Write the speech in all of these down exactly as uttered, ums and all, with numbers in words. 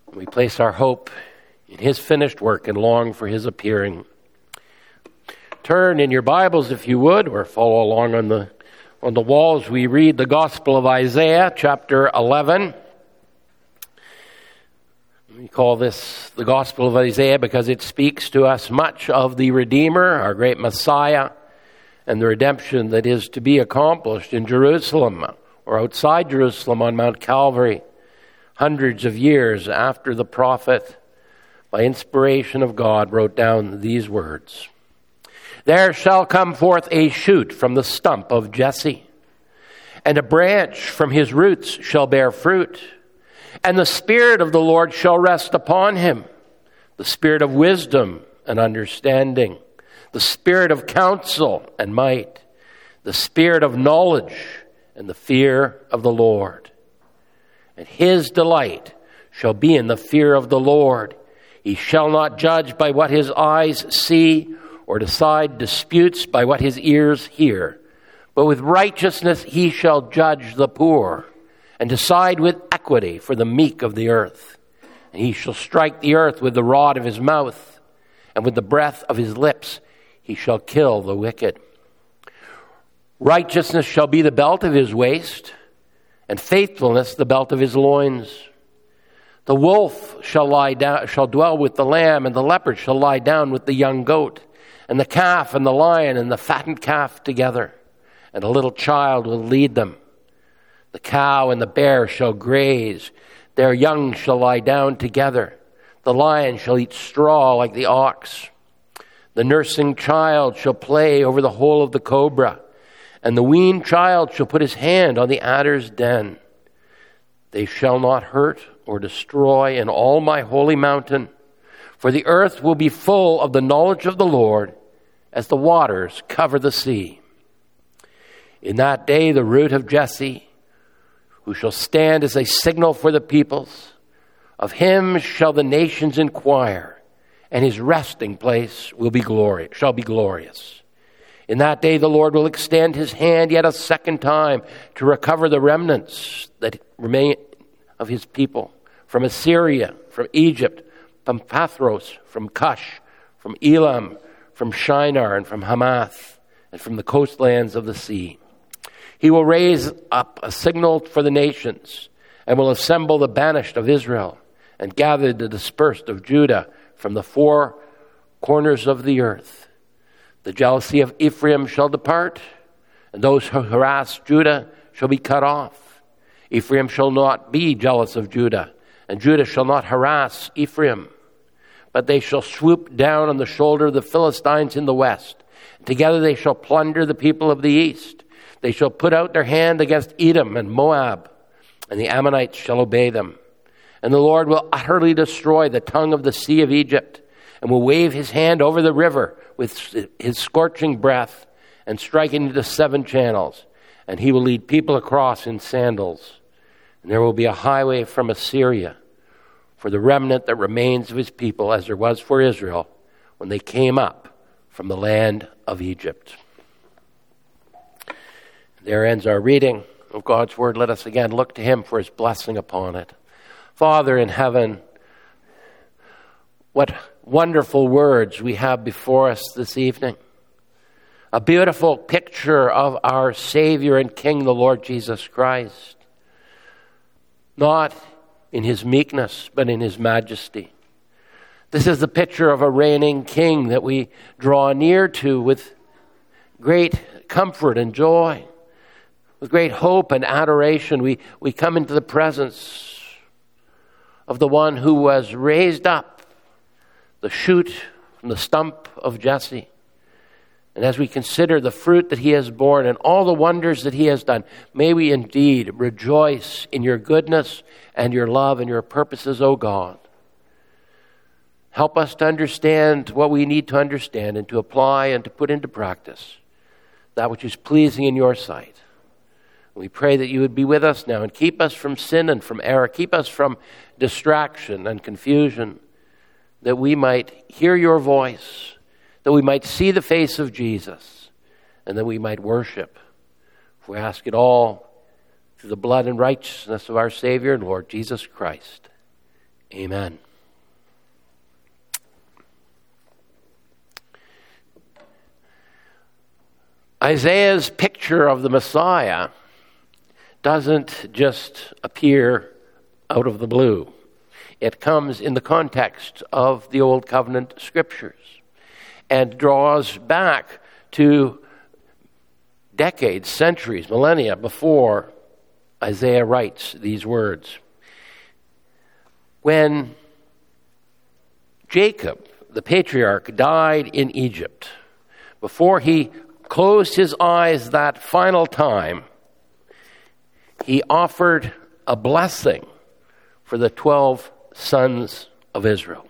We place our hope in his finished work and long for his appearing. Turn in your Bibles, if you would, or follow along on the on the walls. We read the Gospel of Isaiah, chapter eleven. We call this the Gospel of Isaiah because it speaks to us much of the Redeemer, our great Messiah, and the redemption that is to be accomplished in Jerusalem or outside Jerusalem on Mount Calvary, hundreds of years after the prophet, by inspiration of God, wrote down these words. There shall come forth a shoot from the stump of Jesse, and a branch from his roots shall bear fruit. And the Spirit of the Lord shall rest upon him, the Spirit of wisdom and understanding, the Spirit of counsel and might, the Spirit of knowledge and the fear of the Lord. And his delight shall be in the fear of the Lord. He shall not judge by what his eyes see, or decide disputes by what his ears hear. But with righteousness he shall judge the poor, and decide with equity for the meek of the earth. And he shall strike the earth with the rod of his mouth, and with the breath of his lips he shall kill the wicked. Righteousness shall be the belt of his waist, and faithfulness the belt of his loins. The wolf shall lie down, shall dwell with the lamb, and the leopard shall lie down with the young goat, and the calf and the lion and the fattened calf together, and a little child will lead them. The cow and the bear shall graze, their young shall lie down together. The lion shall eat straw like the ox. The nursing child shall play over the hole of the cobra, and the weaned child shall put his hand on the adder's den. They shall not hurt or destroy in all my holy mountain, for the earth will be full of the knowledge of the Lord as the waters cover the sea. In that day the root of Jesse, who shall stand as a signal for the peoples, of him shall the nations inquire, and his resting place will be glorious, shall be glorious. In that day the Lord will extend his hand yet a second time to recover the remnants that remain of his people from Assyria, from Egypt, from Pathros, from Cush, from Elam, from Shinar, and from Hamath, and from the coastlands of the sea. He will raise up a signal for the nations, and will assemble the banished of Israel, and gather the dispersed of Judah from the four corners of the earth. The jealousy of Ephraim shall depart, and those who harass Judah shall be cut off. Ephraim shall not be jealous of Judah, and Judah shall not harass Ephraim. But they shall swoop down on the shoulder of the Philistines in the west. Together they shall plunder the people of the east. They shall put out their hand against Edom and Moab, and the Ammonites shall obey them. And the Lord will utterly destroy the tongue of the sea of Egypt, and will wave his hand over the river with his scorching breath, and strike it into seven channels. And he will lead people across in sandals. And there will be a highway from Assyria for the remnant that remains of his people, as there was for Israel when they came up from the land of Egypt. There ends our reading of God's word. Let us again look to him for his blessing upon it. Father in heaven, what wonderful words we have before us this evening. A beautiful picture of our Savior and King, the Lord Jesus Christ. Not in his meekness, but in his majesty. This is the picture of a reigning king that we draw near to with great comfort and joy. With great hope and adoration, we, we come into the presence of the one who was raised up, the shoot from the stump of Jesse. And as we consider the fruit that he has borne and all the wonders that he has done, may we indeed rejoice in your goodness and your love and your purposes, O God. Help us to understand what we need to understand and to apply and to put into practice that which is pleasing in your sight. We pray that you would be with us now and keep us from sin and from error. Keep us from distraction and confusion, that we might hear your voice, that we might see the face of Jesus, and that we might worship. For we ask it all through the blood and righteousness of our Savior and Lord Jesus Christ. Amen. Isaiah's picture of the Messiah doesn't just appear out of the blue. It comes in the context of the Old Covenant scriptures and draws back to decades, centuries, millennia before Isaiah writes these words. When Jacob, the patriarch, died in Egypt, before he closed his eyes that final time, he offered a blessing for the twelve sons of Israel.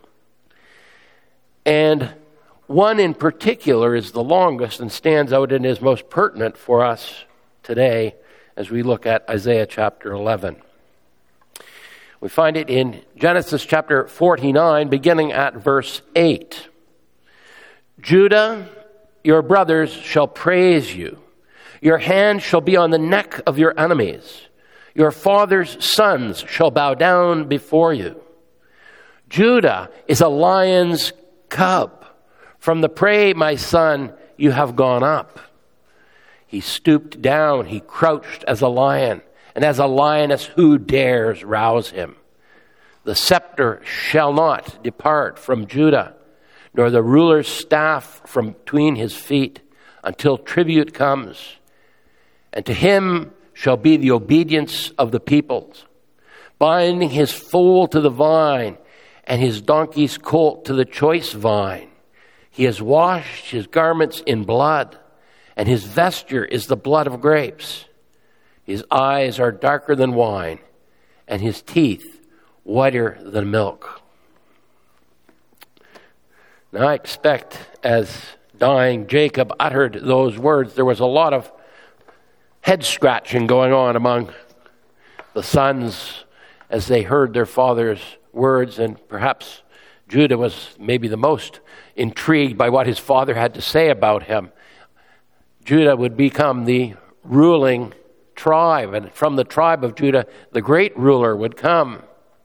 And one in particular is the longest and stands out and is most pertinent for us today as we look at Isaiah chapter eleven. We find it in Genesis chapter forty-nine, beginning at verse eight. Judah, your brothers shall praise you. Your hand shall be on the neck of your enemies. Your father's sons shall bow down before you. Judah is a lion's cub. From the prey, my son, you have gone up. He stooped down, he crouched as a lion, and as a lioness, who dares rouse him? The scepter shall not depart from Judah, nor the ruler's staff from between his feet, until tribute comes. And to him shall be the obedience of the peoples, binding his foal to the vine, and his donkey's colt to the choice vine. He has washed his garments in blood, and his vesture is the blood of grapes. His eyes are darker than wine, and his teeth whiter than milk. Now I expect as dying Jacob uttered those words, there was a lot of head scratching going on among the sons as they heard their father's words, and perhaps Judah was maybe the most intrigued by what his father had to say about him. Judah would become the ruling tribe, and from the tribe of Judah, the great ruler would come.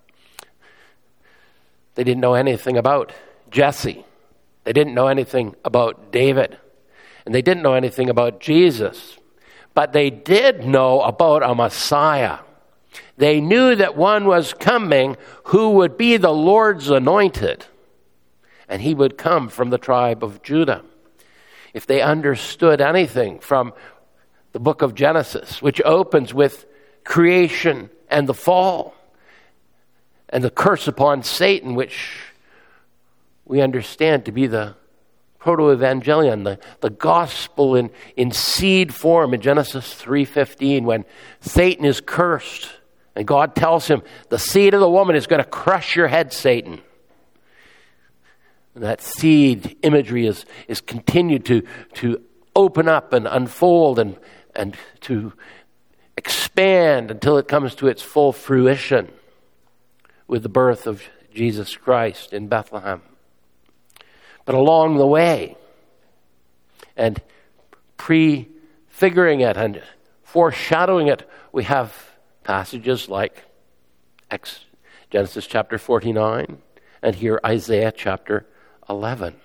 They didn't know anything about Jesse. They didn't know anything about David. And they didn't know anything about Jesus. But they did know about a Messiah. They knew that one was coming who would be the Lord's anointed. And he would come from the tribe of Judah. If they understood anything from the book of Genesis, which opens with creation and the fall, and the curse upon Satan, which we understand to be the proto-evangelion, the, the gospel in, in seed form in Genesis three fifteen, when Satan is cursed, and God tells him, the seed of the woman is going to crush your head, Satan. And that seed imagery is, is continued to, to open up and unfold and, and to expand until it comes to its full fruition with the birth of Jesus Christ in Bethlehem. But along the way, and prefiguring it and foreshadowing it, we have passages like Genesis chapter forty-nine, and here Isaiah chapter eleven.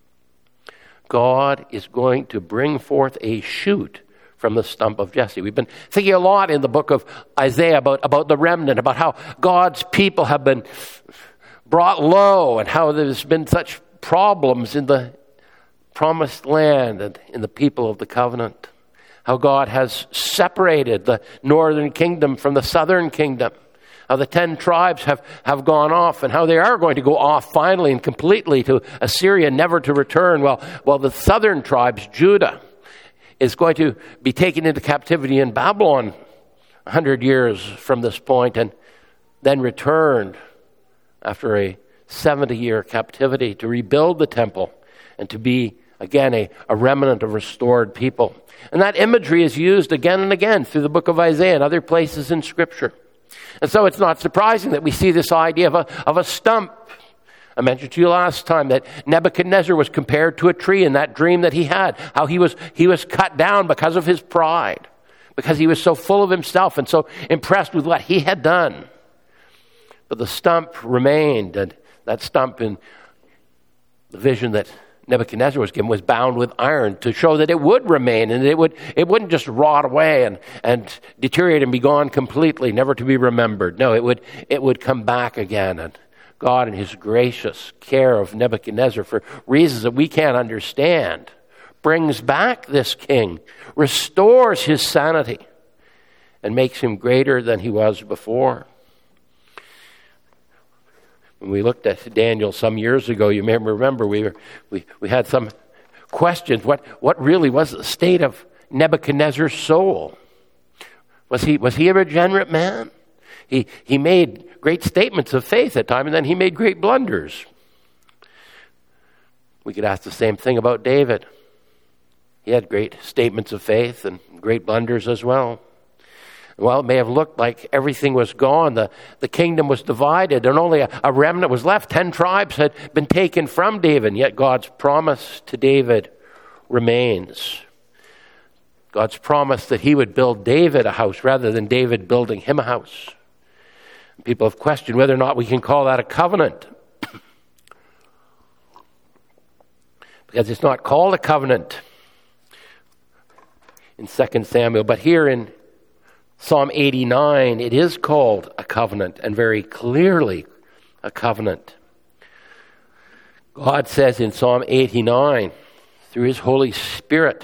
God is going to bring forth a shoot from the stump of Jesse. We've been thinking a lot in the book of Isaiah about, about the remnant, about how God's people have been brought low and how there's been such problems in the promised land and in the people of the covenant. How God has separated the northern kingdom from the southern kingdom. How the ten tribes have, have gone off, and how they are going to go off finally and completely to Assyria, never to return. Well, well, the southern tribes, Judah, is going to be taken into captivity in Babylon a hundred years from this point, and then returned after a seventy-year captivity to rebuild the temple and to be, again, a, a remnant of restored people. And that imagery is used again and again through the book of Isaiah and other places in Scripture. And so it's not surprising that we see this idea of a, of a stump. I mentioned to you last time that Nebuchadnezzar was compared to a tree in that dream that he had, how he was, he was cut down because of his pride, because he was so full of himself and so impressed with what he had done. but the stump remained, and that stump in the vision that Nebuchadnezzar was given was bound with iron to show that it would remain, and it would it wouldn't just rot away and, and deteriorate and be gone completely, never to be remembered. No, it would it would come back again. And God, in his gracious care of Nebuchadnezzar, for reasons that we can't understand, brings back this king, restores his sanity, and makes him greater than he was before. When we looked at Daniel some years ago, you may remember we were, we, we had some questions. What what really was the state of Nebuchadnezzar's soul? Was he was he a regenerate man? He he made great statements of faith at times, and then he made great blunders. We could ask the same thing about David. He had great statements of faith and great blunders as well. Well, it may have looked like everything was gone. The, the kingdom was divided, and only a, a remnant was left. Ten tribes had been taken from David, yet God's promise to David remains. God's promise that he would build David a house rather than David building him a house. People have questioned whether or not we can call that a covenant. Because it's not called a covenant in Second Samuel, but here in Psalm eighty-nine, it is called a covenant, and very clearly a covenant. God says in Psalm eighty-nine, through his Holy Spirit,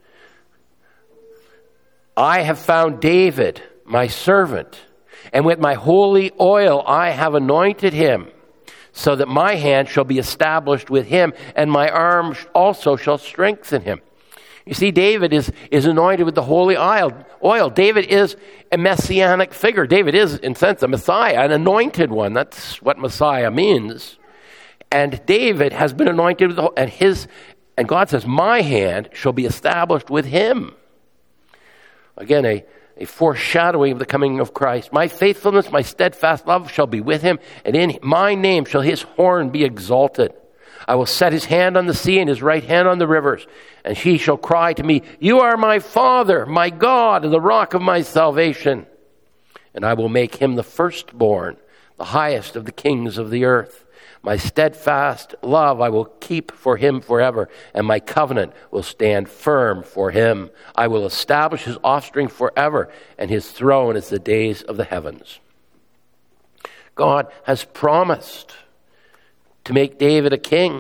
I have found David, my servant, and with my holy oil I have anointed him, so that my hand shall be established with him, and my arm also shall strengthen him. You see, David is, is anointed with the holy oil. oil. David is a messianic figure. David is, in a sense, a Messiah, an anointed one. That's what Messiah means. And David has been anointed with the and his and God says, my hand shall be established with him. Again, a, a foreshadowing of the coming of Christ. My faithfulness, my steadfast love shall be with him, and in my name shall his horn be exalted. I will set his hand on the sea and his right hand on the rivers, and he shall cry to me, you are my Father, my God, and the rock of my salvation. And I will make him the firstborn, the highest of the kings of the earth. My steadfast love I will keep for him forever, and my covenant will stand firm for him. I will establish his offspring forever, and his throne is the days of the heavens. God has promised to make David a king.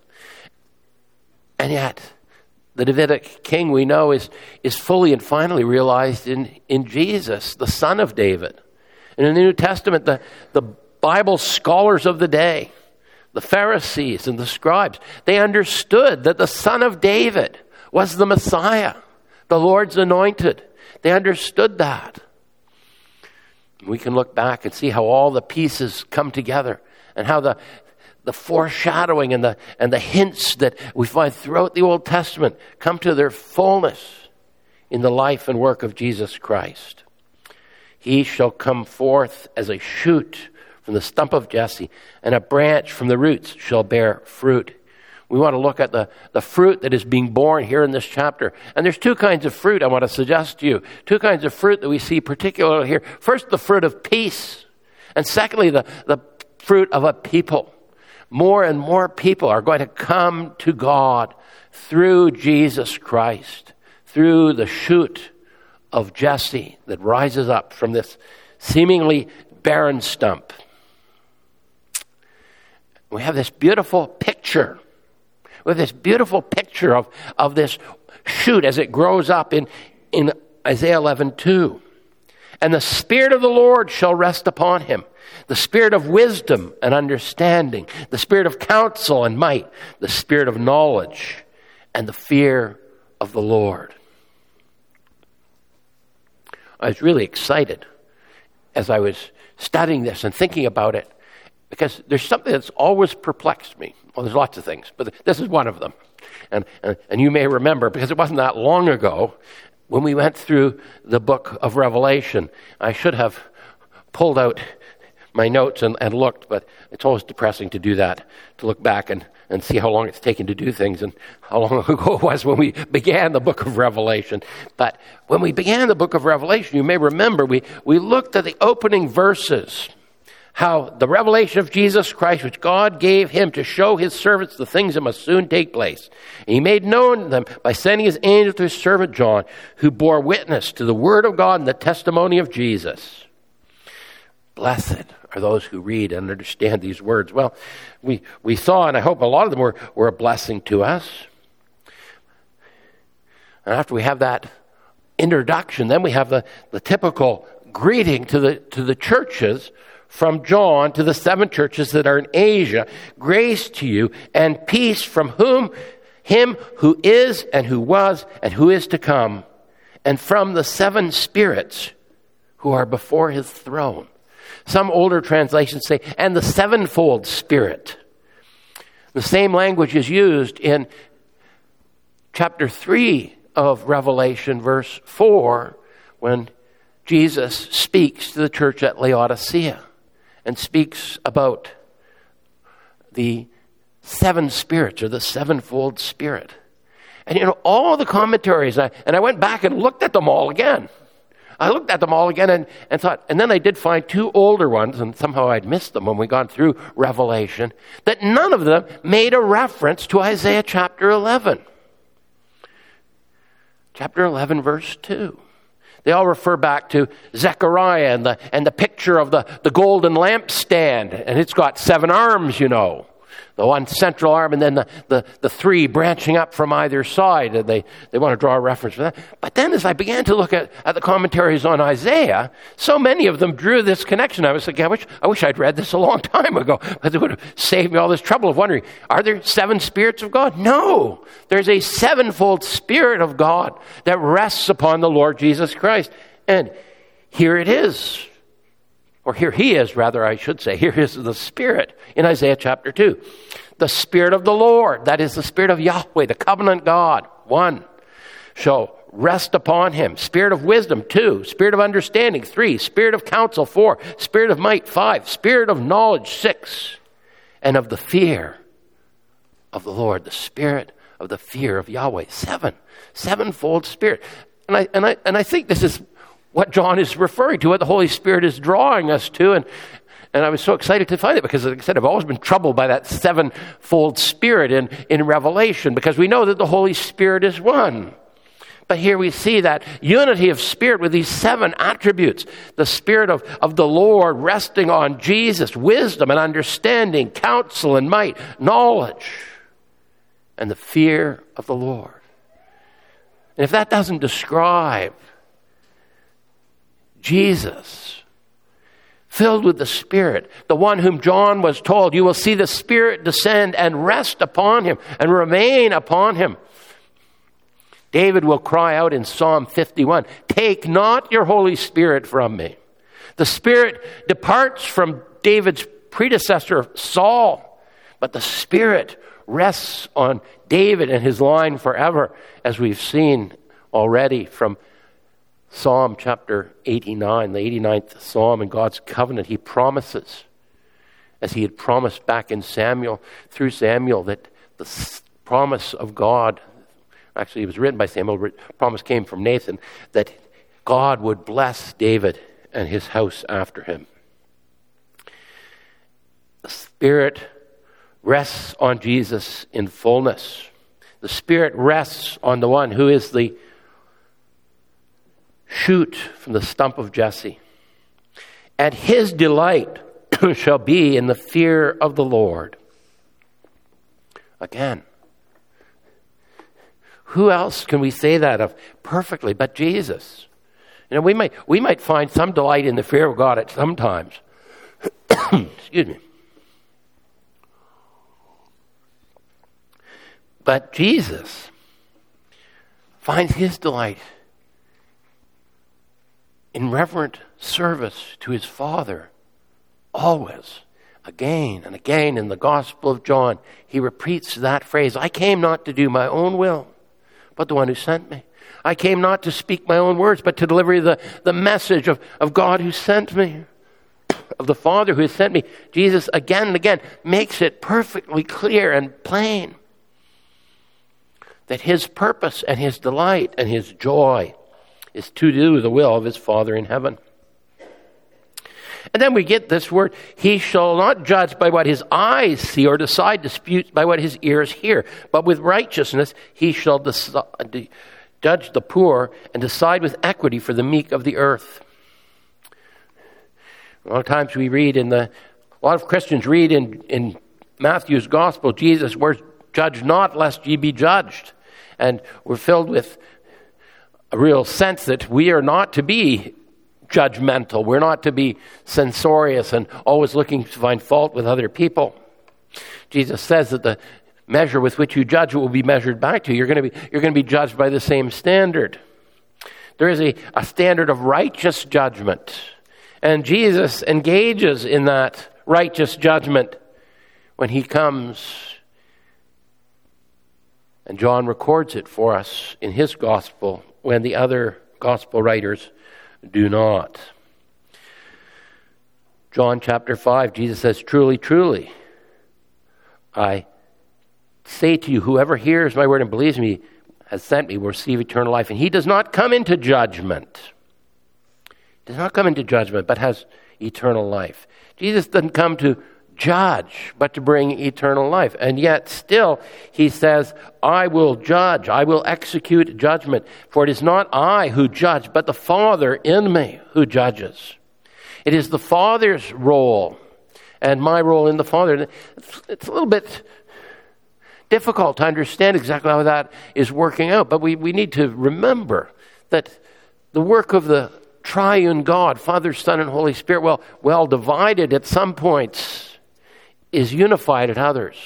And yet, the Davidic king we know is, is fully and finally realized in, in Jesus, the son of David. And in the New Testament, the, the Bible scholars of the day, the Pharisees and the scribes, they understood that the son of David was the Messiah, the Lord's anointed. They understood that. We can look back and see how all the pieces come together, and how the The foreshadowing and the and the hints that we find throughout the Old Testament come to their fullness in the life and work of Jesus Christ. He shall come forth as a shoot from the stump of Jesse, and a branch from the roots shall bear fruit. We want to look at the, the fruit that is being born here in this chapter. And there's two kinds of fruit I want to suggest to you. Two kinds of fruit that we see particularly here. First, the fruit of peace. And secondly, the, the fruit of a people. More and more people are going to come to God through Jesus Christ, through the shoot of Jesse that rises up from this seemingly barren stump. We have this beautiful picture. We have this beautiful picture of, of this shoot as it grows up in, in Isaiah eleven two. And the Spirit of the Lord shall rest upon him. The Spirit of wisdom and understanding, the Spirit of counsel and might, the Spirit of knowledge and the fear of the Lord. I was really excited as I was studying this and thinking about it, because there's something that's always perplexed me. Well, there's lots of things, but this is one of them. And, and, and you may remember, because it wasn't that long ago, when we went through the book of Revelation. I should have pulled out my notes and, and looked, but it's always depressing to do that, to look back and, and see how long it's taken to do things and how long ago it was when we began the book of Revelation. But when we began the book of Revelation, you may remember, we, we looked at the opening verses how the revelation of Jesus Christ, which God gave him to show his servants the things that must soon take place. And he made known to them by sending his angel to his servant John, who bore witness to the word of God and the testimony of Jesus. Blessed are those who read and understand these words. Well, we, we saw, and I hope a lot of them were, were a blessing to us. And after we have that introduction, then we have the, the typical greeting to the to the churches from John to the seven churches that are in Asia. Grace to you and peace from whom him who is and who was and who is to come, and from the seven spirits who are before his throne. Some older translations say, and the sevenfold Spirit. The same language is used in chapter three of Revelation, verse four, when Jesus speaks to the church at Laodicea and speaks about the seven spirits or the sevenfold Spirit. And you know, all the commentaries, and I, and I went back and looked at them all again. I looked at them all again and, and thought, and then I did find two older ones, and somehow I'd missed them when we got through Revelation, that none of them made a reference to Isaiah chapter eleven. Chapter eleven, verse two. They all refer back to Zechariah and the, and the picture of the, the golden lampstand. And it's got seven arms, you know. The one central arm and then the, the, the three branching up from either side. And they, they want to draw a reference for that. But then as I began to look at, at the commentaries on Isaiah, so many of them drew this connection. I was like, I wish, I wish I'd read this a long time ago. Because it would have saved me all this trouble of wondering, are there seven spirits of God? No. There's a sevenfold Spirit of God that rests upon the Lord Jesus Christ. And here it is. Or here he is, rather, I should say. Here is the Spirit in Isaiah chapter two. The Spirit of the Lord, that is the Spirit of Yahweh, the covenant God, one, shall rest upon him. Spirit of wisdom, two. Spirit of understanding, three. Spirit of counsel, four. Spirit of might, five. Spirit of knowledge, six. And of the fear of the Lord, the Spirit of the fear of Yahweh, seven. Sevenfold Spirit. And I, and I, and I think this is what John is referring to, what the Holy Spirit is drawing us to. And, and I was so excited to find it because, like I said, I've always been troubled by that sevenfold Spirit in, in Revelation, because we know that the Holy Spirit is one. But here we see that unity of spirit with these seven attributes. The Spirit of, of the Lord resting on Jesus, wisdom and understanding, counsel and might, knowledge, and the fear of the Lord. And if that doesn't describe Jesus, filled with the Spirit, the one whom John was told, you will see the Spirit descend and rest upon him and remain upon him. David will cry out in Psalm fifty-one, take not your Holy Spirit from me. The Spirit departs from David's predecessor, Saul, but the Spirit rests on David and his line forever, as we've seen already from Psalm chapter eighty-nine, the eighty-ninth Psalm in God's covenant. He promises, as he had promised back in Samuel, through Samuel, that the promise of God, actually it was written by Samuel, the promise came from Nathan, that God would bless David and his house after him. The Spirit rests on Jesus in fullness. The Spirit rests on the one who is the shoot from the stump of Jesse. And his delight shall be in the fear of the Lord. Again, who else can we say that of perfectly but Jesus? You know, we might we might find some delight in the fear of God at some times. Excuse me. But Jesus finds his delight in reverent service to his Father, always, again and again in the Gospel of John, he repeats that phrase, I came not to do my own will, but the one who sent me. I came not to speak my own words, but to deliver the, the message of, of God who sent me, of the Father who has sent me. Jesus again and again makes it perfectly clear and plain that his purpose and his delight and his joy is to do the will of his Father in heaven. And then we get this word, he shall not judge by what his eyes see or decide disputes by what his ears hear, but with righteousness he shall decide, judge the poor and decide with equity for the meek of the earth. A lot of times we read in the, a lot of Christians read in, in Matthew's gospel, Jesus' words, judge not lest ye be judged. And we're filled with a real sense that we are not to be judgmental. We're not to be censorious and always looking to find fault with other people. Jesus says that the measure with which you judge will be measured back to you. You're going to be, you're going to be judged by the same standard. There is a, a standard of righteous judgment. And Jesus engages in that righteous judgment when he comes. And John records it for us in his gospel when the other gospel writers do not. John chapter five, Jesus says, truly, truly, I say to you, whoever hears my word and believes me has sent me will receive eternal life. And he does not come into judgment. Does not come into judgment, but has eternal life. Jesus doesn't come to judge, but to bring eternal life. And yet still he says, I will judge, I will execute judgment. For it is not I who judge, but the Father in me who judges. It is the Father's role and my role in the Father. It's, it's a little bit difficult to understand exactly how that is working out, but we, we need to remember that the work of the triune God, Father, Son, and Holy Spirit, well, well divided at some points, is unified at others.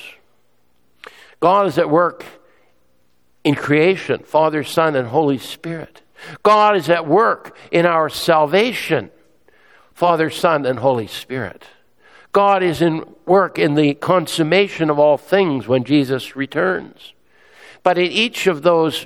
God is at work in creation, Father, Son, and Holy Spirit. God is at work in our salvation, Father, Son, and Holy Spirit. God is in work in the consummation of all things when Jesus returns. But in each of those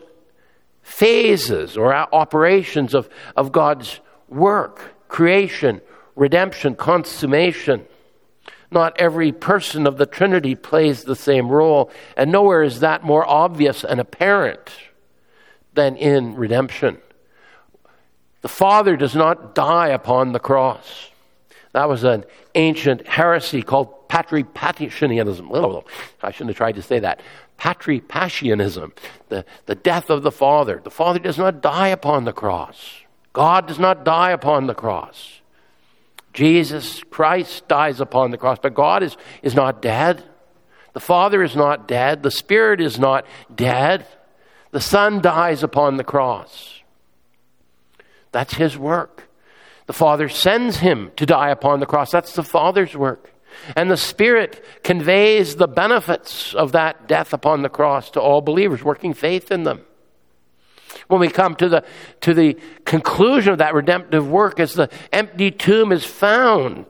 phases or operations of, of God's work, creation, redemption, consummation, not every person of the Trinity plays the same role, and nowhere is that more obvious and apparent than in redemption. The Father does not die upon the cross. That was an ancient heresy called Patripassianism. I shouldn't have tried to say that. Patripassianism, the, the death of the Father. The Father does not die upon the cross. God does not die upon the cross. Jesus Christ dies upon the cross, but God is, is not dead. The Father is not dead. The Spirit is not dead. The Son dies upon the cross. That's his work. The Father sends him to die upon the cross. That's the Father's work. And the Spirit conveys the benefits of that death upon the cross to all believers, working faith in them. When we come to the to the conclusion of that redemptive work, as the empty tomb is found,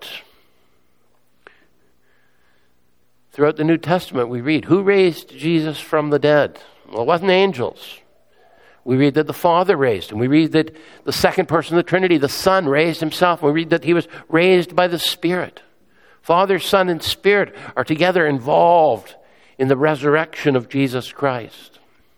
throughout the New Testament we read, who raised Jesus from the dead? Well, it wasn't angels. We read that the Father raised him. We read that the second person of the Trinity, the Son, raised himself. We read that he was raised by the Spirit. Father, Son, and Spirit are together involved in the resurrection of Jesus Christ.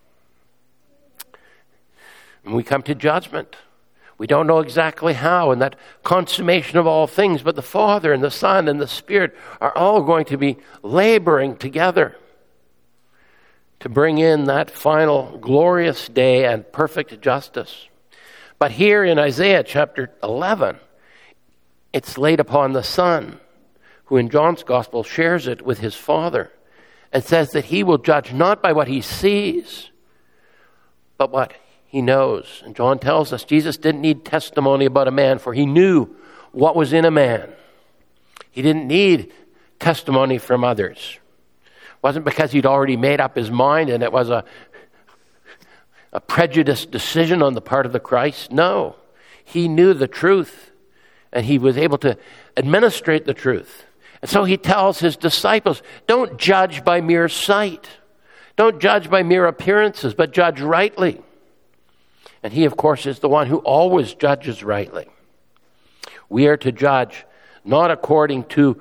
And we come to judgment. We don't know exactly how, in that consummation of all things, but the Father and the Son and the Spirit are all going to be laboring together to bring in that final glorious day and perfect justice. But here in Isaiah chapter eleven, it's laid upon the Son, who in John's Gospel shares it with his Father and says that he will judge not by what he sees, but what he knows. And John tells us Jesus didn't need testimony about a man, for he knew what was in a man. He didn't need testimony from others. It wasn't because he'd already made up his mind and it was a, a prejudiced decision on the part of the Christ. No, he knew the truth and he was able to administrate the truth. And so he tells his disciples, don't judge by mere sight. Don't judge by mere appearances, but judge rightly. And he, of course, is the one who always judges rightly. We are to judge not according to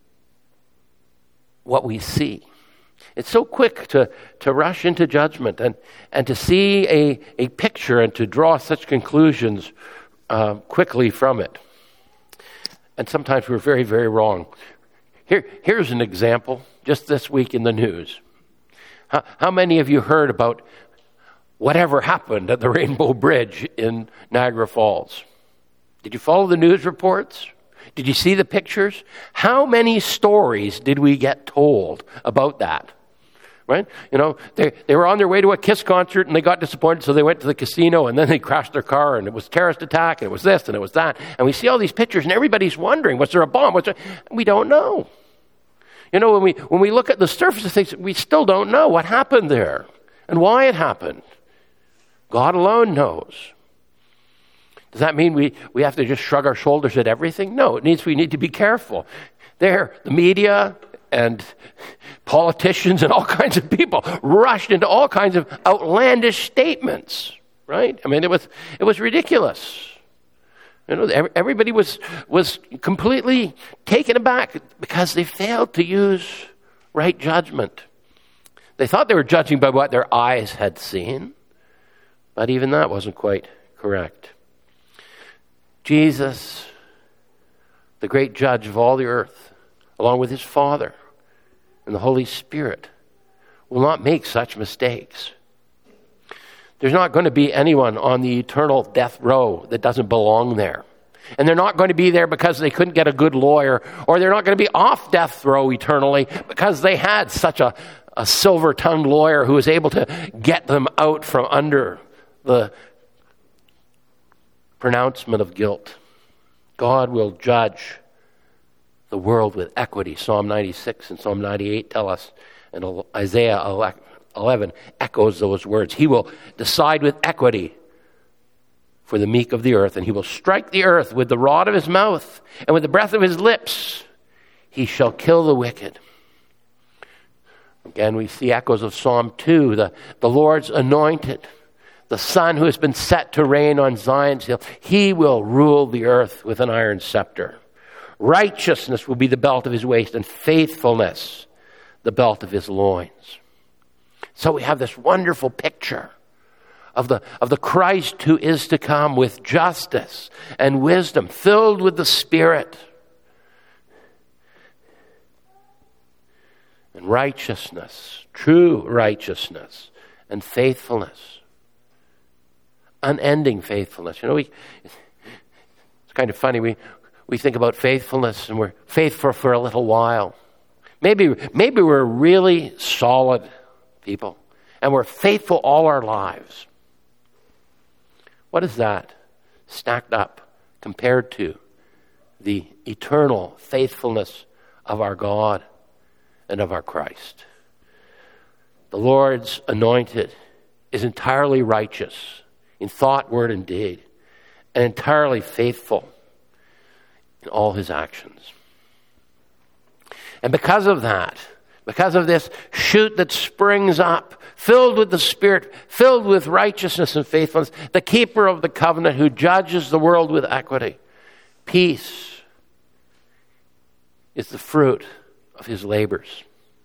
what we see. It's so quick to, to rush into judgment and, and to see a, a picture and to draw such conclusions uh, quickly from it. And sometimes we're very, very wrong. Here, here's an example, just this week in the news. How, how many of you heard about whatever happened at the Rainbow Bridge in Niagara Falls? Did you follow the news reports? Did you see the pictures? How many stories did we get told about that? Right? You know, they they were on their way to a KISS concert and they got disappointed, so they went to the casino and then they crashed their car and it was a terrorist attack and it was this and it was that. And we see all these pictures and everybody's wondering, was there a bomb? Was there? We don't know. You know, when we when we look at the surface of things, we still don't know what happened there and why it happened. God alone knows. Does that mean we, we have to just shrug our shoulders at everything? No, it means we need to be careful. There, the media and politicians and all kinds of people rushed into all kinds of outlandish statements, right? I mean, it was it was ridiculous. You know, everybody was was completely taken aback because they failed to use right judgment. They thought they were judging by what their eyes had seen, but even that wasn't quite correct. Jesus, the great judge of all the earth, along with his Father and the Holy Spirit, will not make such mistakes. There's not going to be anyone on the eternal death row that doesn't belong there. And they're not going to be there because they couldn't get a good lawyer, or they're not going to be off death row eternally because they had such a, a silver-tongued lawyer who was able to get them out from under the pronouncement of guilt. God will judge the world with equity. Psalm ninety-six and Psalm ninety-eight tell us, and Isaiah eleven echoes those words. He will decide with equity for the meek of the earth, and he will strike the earth with the rod of his mouth, and with the breath of his lips he shall kill the wicked. Again, we see echoes of Psalm two, the, the Lord's anointed, the Son who has been set to reign on Zion's hill. He will rule the earth with an iron scepter. Righteousness will be the belt of his waist, and faithfulness the belt of his loins. So we have this wonderful picture of the, of the Christ who is to come with justice and wisdom, filled with the Spirit and righteousness, true righteousness and faithfulness, unending faithfulness. You know, we, it's kind of funny. We we think about faithfulness and we're faithful for a little while. Maybe maybe we're really solid people and we're faithful all our lives. What is that stacked up compared to the eternal faithfulness of our God and of our Christ? The Lord's anointed is entirely righteous in thought, word, and deed, and entirely faithful in all his actions. And because of that, because of this shoot that springs up, filled with the Spirit, filled with righteousness and faithfulness, the keeper of the covenant who judges the world with equity, peace is the fruit of his labors.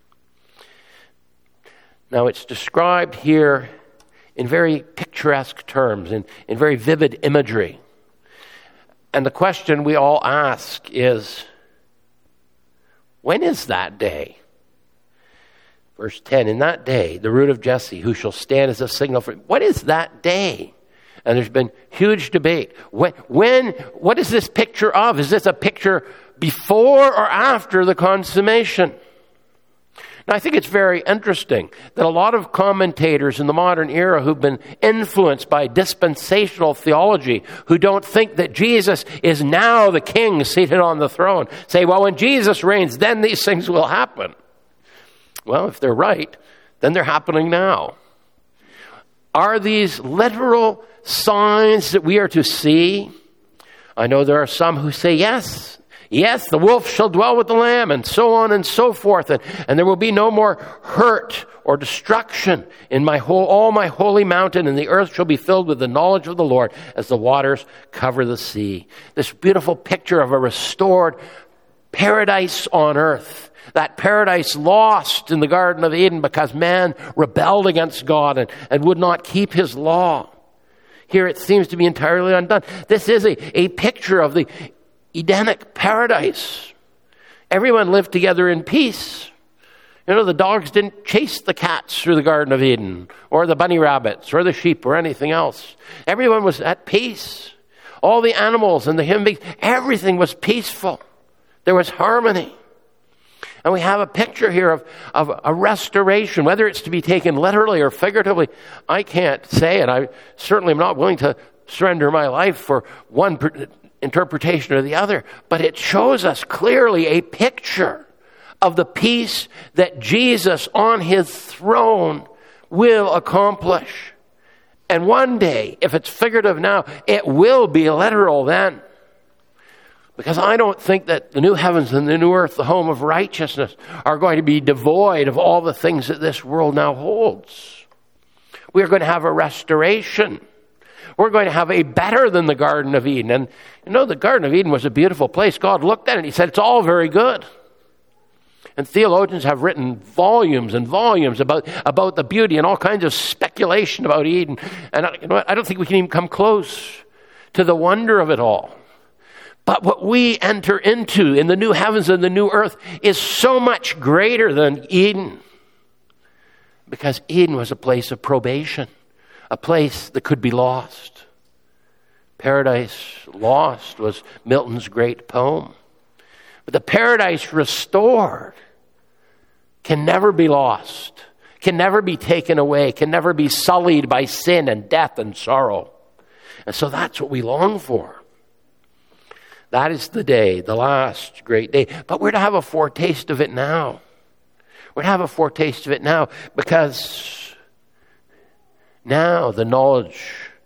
Now it's described here in very picturesque terms, in, in very vivid imagery. And the question we all ask is, when is that day? Verse ten, in that day, the root of Jesse, who shall stand as a signal for... What is that day? And there's been huge debate. When, when, what is this picture of? Is this a picture before or after the consummation? Now, I think it's very interesting that a lot of commentators in the modern era who've been influenced by dispensational theology, who don't think that Jesus is now the king seated on the throne, say, well, when Jesus reigns, then these things will happen. Well, if they're right, then they're happening now. Are these literal signs that we are to see? I know there are some who say, yes, yes, the wolf shall dwell with the lamb, and so on and so forth, and, and there will be no more hurt or destruction in my whole, all my holy mountain, and the earth shall be filled with the knowledge of the Lord as the waters cover the sea. This beautiful picture of a restored paradise on earth. That paradise lost in the Garden of Eden because man rebelled against God and, and would not keep his law. Here it seems to be entirely undone. This is a, a picture of the Edenic paradise. Everyone lived together in peace. You know, the dogs didn't chase the cats through the Garden of Eden, or the bunny rabbits, or the sheep, or anything else. Everyone was at peace. All the animals and the human beings, everything was peaceful. There was harmony. And we have a picture here of, of a restoration, whether it's to be taken literally or figuratively. I can't say it. I certainly am not willing to surrender my life for one per- interpretation or the other. But it shows us clearly a picture of the peace that Jesus on his throne will accomplish. And one day, if it's figurative now, it will be literal then. Because I don't think that the new heavens and the new earth, the home of righteousness, are going to be devoid of all the things that this world now holds. We are going to have a restoration. We're going to have a better than the Garden of Eden. And you know, the Garden of Eden was a beautiful place. God looked at it and he said, it's all very good. And theologians have written volumes and volumes about, about the beauty and all kinds of speculation about Eden. And I, you know what? I don't think we can even come close to the wonder of it all. But what we enter into in the new heavens and the new earth is so much greater than Eden. Because Eden was a place of probation, a place that could be lost. Paradise Lost was Milton's great poem. But the paradise restored can never be lost, can never be taken away, can never be sullied by sin and death and sorrow. And so that's what we long for. That is the day, the last great day. But we're to have a foretaste of it now. We're to have a foretaste of it now because now the knowledge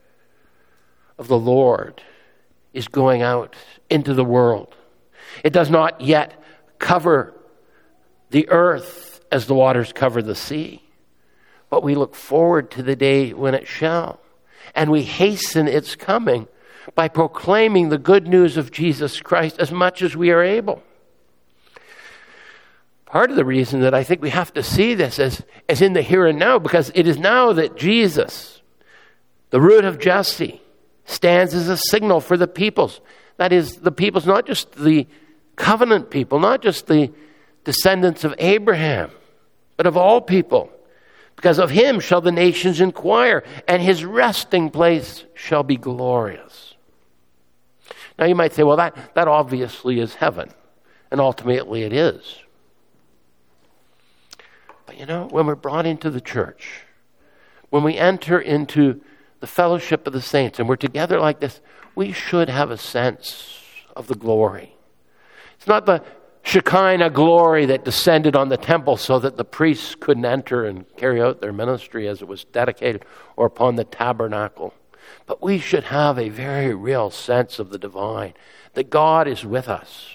of the Lord is going out into the world. It does not yet cover the earth as the waters cover the sea. But we look forward to the day when it shall. And we hasten its coming by proclaiming the good news of Jesus Christ as much as we are able. Part of the reason that I think we have to see this as, as in the here and now, because it is now that Jesus, the root of Jesse, stands as a signal for the peoples. That is, the peoples, not just the covenant people, not just the descendants of Abraham, but of all people. Because of him shall the nations inquire, and his resting place shall be glorious. Now you might say, well, that, that obviously is heaven. And ultimately it is. But you know, when we're brought into the church, when we enter into the fellowship of the saints, and we're together like this, we should have a sense of the glory. It's not the Shekinah glory that descended on the temple so that the priests couldn't enter and carry out their ministry as it was dedicated, or upon the tabernacle. But we should have a very real sense of the divine, that God is with us.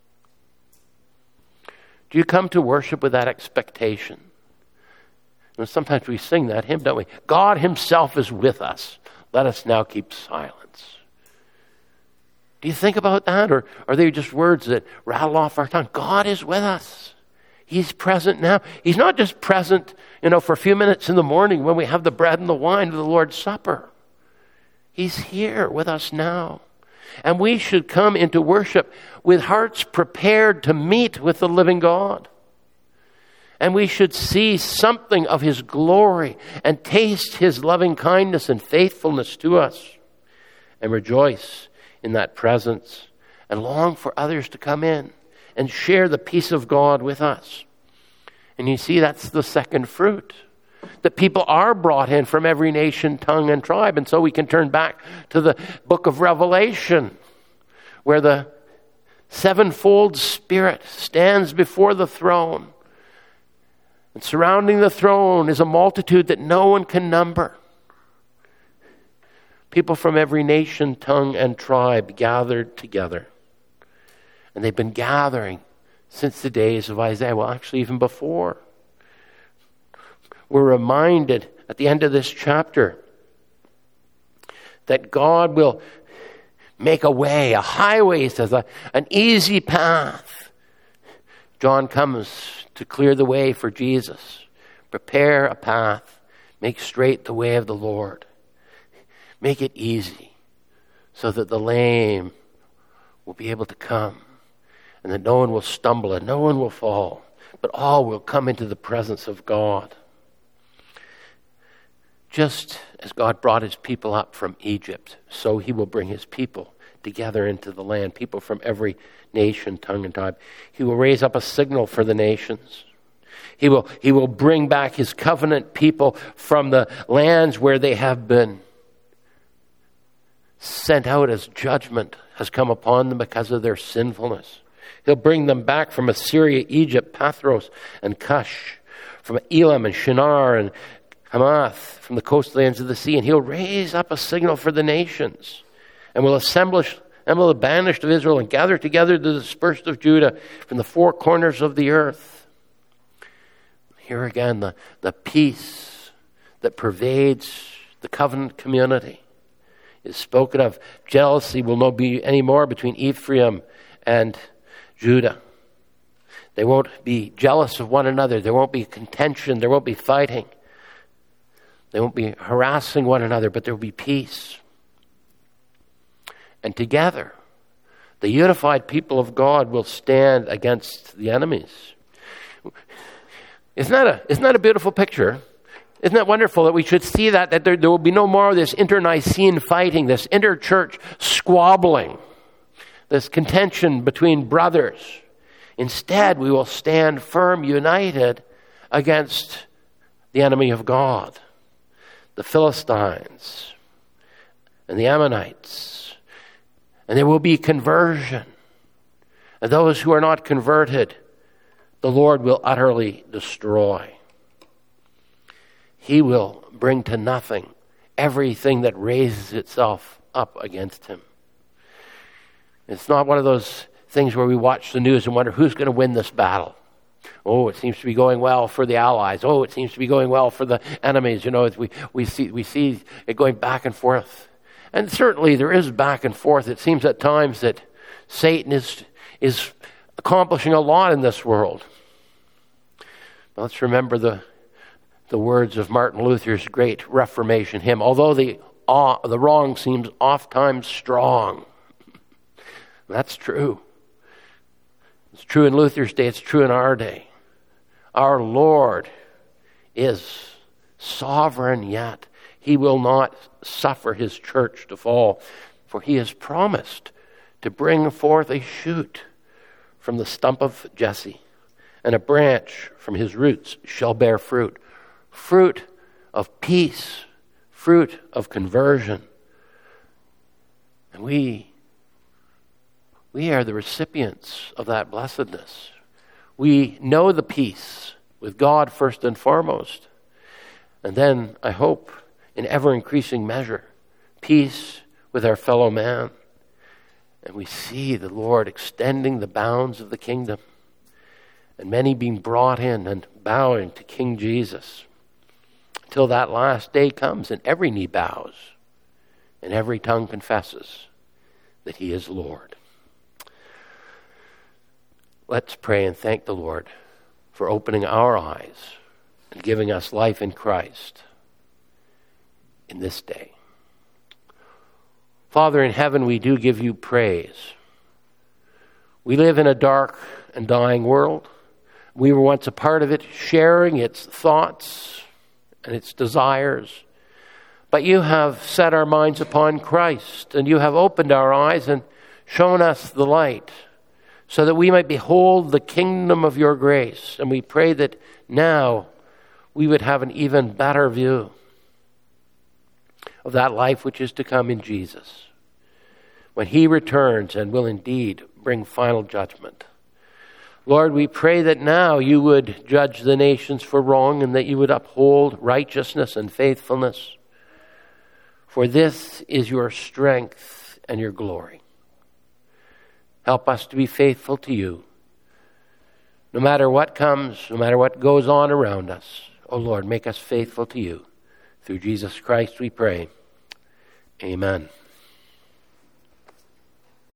Do you come to worship with that expectation? And sometimes we sing that hymn, don't we? God himself is with us. Let us now keep silence. Do you think about that? Or are they just words that rattle off our tongue? God is with us. He's present now. He's not just present, you know, for a few minutes in the morning when we have the bread and the wine of the Lord's Supper. He's here with us now. And we should come into worship with hearts prepared to meet with the living God. And we should see something of his glory and taste his loving kindness and faithfulness to us and rejoice in that presence and long for others to come in and share the peace of God with us. And you see, that's the second fruit. That people are brought in from every nation, tongue, and tribe. And so we can turn back to the book of Revelation, where the sevenfold Spirit stands before the throne. And surrounding the throne is a multitude that no one can number. People from every nation, tongue, and tribe gathered together. And they've been gathering since the days of Isaiah. Well, actually, even before. We're reminded at the end of this chapter that God will make a way, a highway, he says, a, an easy path. John comes to clear the way for Jesus. Prepare a path. Make straight the way of the Lord. Make it easy so that the lame will be able to come, and that no one will stumble and no one will fall, but all will come into the presence of God. Just as God brought his people up from Egypt, so he will bring his people together into the land, people from every nation, tongue, and tribe. He will raise up a signal for the nations. He will, he will bring back his covenant people from the lands where they have been sent out as judgment has come upon them because of their sinfulness. He'll bring them back from Assyria, Egypt, Pathros, and Cush, from Elam and Shinar and Hamath, from the coastlands of the sea, and he'll raise up a signal for the nations, and will assemble the banished of Israel and gather together the dispersed of Judah from the four corners of the earth. Here again, the, the peace that pervades the covenant community is spoken of. Jealousy will not be any more between Ephraim and Judah. They won't be jealous of one another. There won't be contention. There won't be fighting. They won't be harassing one another, but there will be peace. And together, the unified people of God will stand against the enemies. Isn't that a, isn't that a beautiful picture? Isn't that wonderful that we should see that, that there, there will be no more of this inter-Nicene fighting, this inter-church squabbling, this contention between brothers. Instead, we will stand firm, united against the enemy of God, the Philistines and the Ammonites. And there will be conversion. And those who are not converted, the Lord will utterly destroy. He will bring to nothing everything that raises itself up against him. It's not one of those things where we watch the news and wonder who's going to win this battle. Oh, it seems to be going well for the allies. Oh, it seems to be going well for the enemies. You know, we, we see we see it going back and forth. And certainly there is back and forth. It seems at times that Satan is is accomplishing a lot in this world. But let's remember the the words of Martin Luther's great Reformation hymn. Although the uh, the wrong seems oft times strong. That's true. It's true in Luther's day. It's true in our day. Our Lord is sovereign, yet he will not suffer his church to fall, for he has promised to bring forth a shoot from the stump of Jesse, and a branch from his roots shall bear fruit. Fruit of peace, fruit of conversion. And we We are the recipients of that blessedness. We know the peace with God first and foremost. And then, I hope, in ever-increasing measure, peace with our fellow man. And we see the Lord extending the bounds of the kingdom. And many being brought in and bowing to King Jesus. Until that last day comes and every knee bows. And every tongue confesses that he is Lord. Let's pray and thank the Lord for opening our eyes and giving us life in Christ in this day. Father in heaven, we do give you praise. We live in a dark and dying world. We were once a part of it, sharing its thoughts and its desires. But you have set our minds upon Christ, and you have opened our eyes and shown us the light, so that we might behold the kingdom of your grace. And we pray that now we would have an even better view of that life which is to come in Jesus, when he returns and will indeed bring final judgment. Lord, we pray that now you would judge the nations for wrong, and that you would uphold righteousness and faithfulness. For this is your strength and your glory. Help us to be faithful to you, no matter what comes, no matter what goes on around us. Oh Lord, make us faithful to you. Through Jesus Christ we pray. Amen.